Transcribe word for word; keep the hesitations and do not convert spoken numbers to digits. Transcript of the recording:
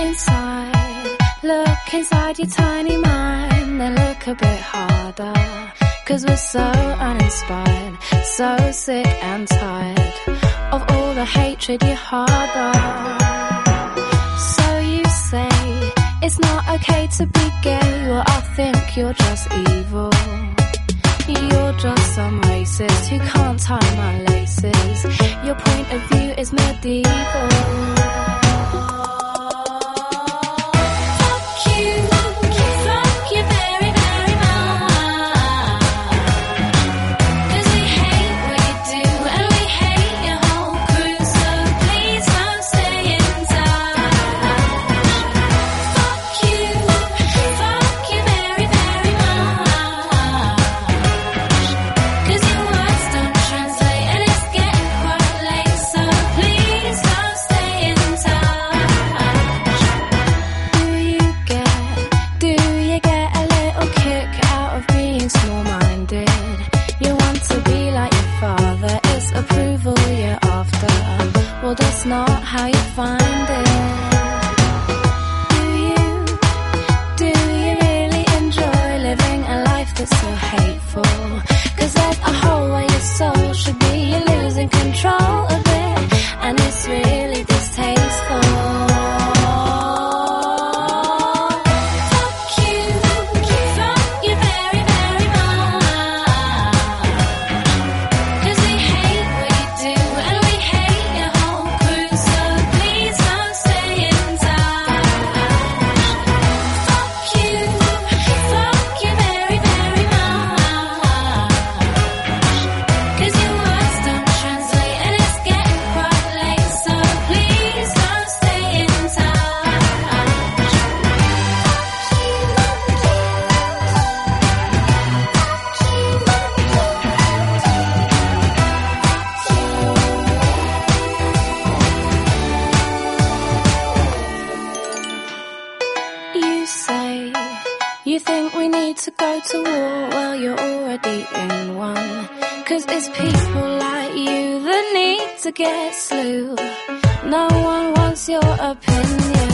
inside, look inside your tiny mind, then look a bit harder, 'cause we're so uninspired, so sick and tired of all the hatred you harbor. So you say it's not okay to be gay, well I think you're just evil. You're just some racist who can't tie my laces. Your point of view is medieval. That's not how you find it. Do you, do you really enjoy living a life that's so hateful? 'Cause there's a hole where your soul should be, you're losing control of it, and it's really distasteful. You think we need to go to war? Well, you're already in one. 'Cause it's people like you that need to get slew. No one wants your opinion.